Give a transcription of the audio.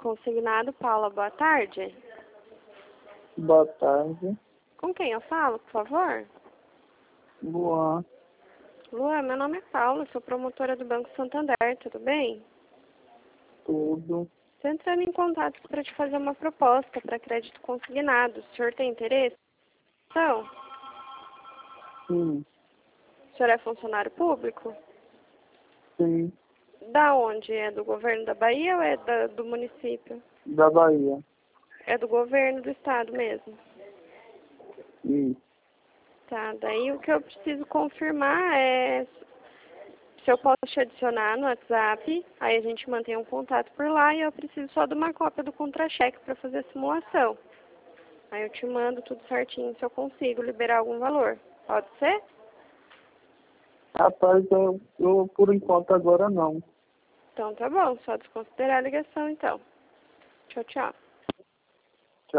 Consignado, Paula, boa tarde. Boa tarde. Com quem eu falo, por favor? Luan. Luan, meu nome é Paula, sou promotora do Banco Santander, tudo bem? Tudo. Estou entrando em contato para te fazer uma proposta para crédito consignado. O senhor tem interesse? Então, Sim. o senhor é funcionário público? Sim. Da onde? É do governo da Bahia ou é do município? Da Bahia. É do governo do estado mesmo? Isso. Tá, daí o que eu preciso confirmar é se eu posso te adicionar no WhatsApp, aí a gente mantém um contato por lá e eu preciso só de uma cópia do contra-cheque para fazer a simulação. Aí eu te mando tudo certinho se eu consigo liberar algum valor. Pode ser? Rapaz, eu por enquanto agora não. Então tá bom, só desconsiderar a ligação então. Tchau, tchau.